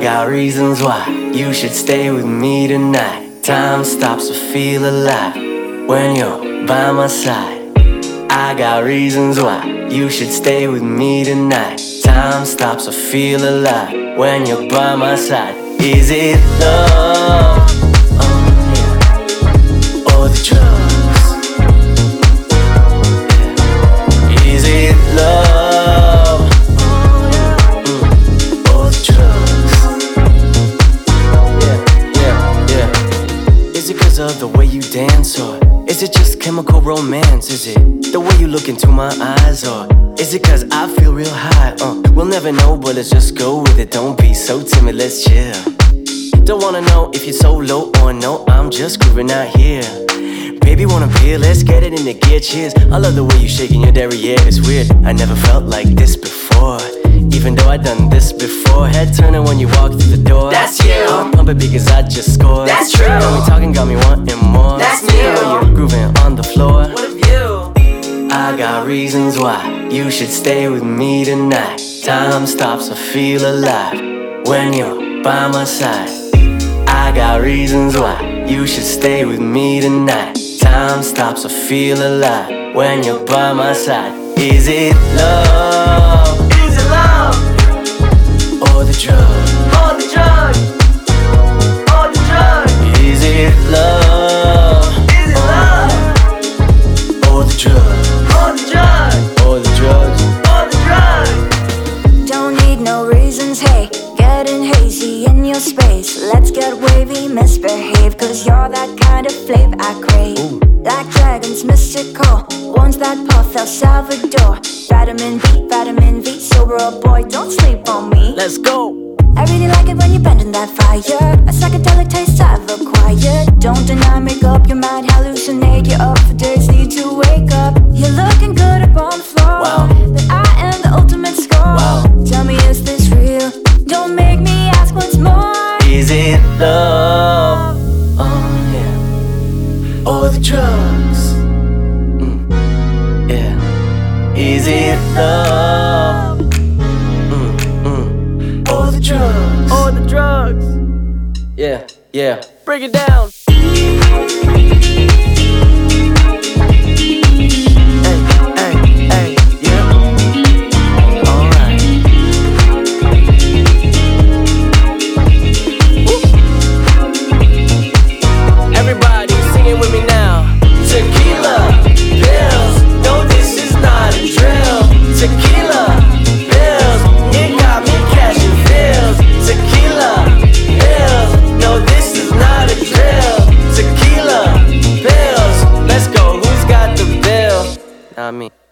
got reasons why you should stay with me tonight. Time stops to feel alive when you're by my side. I got reasons why you should stay with me tonight. Time stops to feel alive when you're by my side. Is it love? Or the drugs? Is it love? Or the drugs? Yeah. Is it 'cause of the way you dance, or is it just chemical romance? Is it the way you look into my eyes, or is it 'cause I feel real high? We'll never know, but let's just go with it. Don't be so timid, let's chill. Don't wanna know if you're so low or no, I'm just grooving out here. Baby, wanna beer? Let's get it in the gear, cheers. I love the way you shaking your derriere, it's weird. I never felt like this before, even though I done this before. Head turning when you walk through the door. That's you. I'm pumping because I just scored. That's true. Got me talking, got me wanting more. That's you. new. You're grooving on the floor. What a view. I got reasons why you should stay with me tonight. Time stops to feel alive when you're by my side. I got reasons why you should stay with me tonight. Time stops to feel alive when you're by my side. Is it love? Is it love? Or the drugs? Or the drugs? Or the drugs? Is it love? Is it love? Or the drugs? Or the drugs? Or the drugs? Or the drugs? Don't need no reasons, hey. Getting hazy in your space. Let's get wavy, misbehave, 'cause you're that kind of flavor I crave. Ooh. Like dragons, mystical ones that puff El Salvador. Vitamin V, sober up, boy, don't sleep on me. Let's go! I really like it when you bend in that fire. A psychedelic taste I've acquired. Don't deny, make up your mind, hallucinate. You're up for days, need to wake up. You're looking good up on the floor. Wow. But I am the ultimate score. Wow. Tell me, is this real? Don't make me ask once more. Is it love? Oh yeah. Or the drugs? Yeah. Is it love? Or the drugs? Or the drugs? Yeah, yeah. Break it down. I mean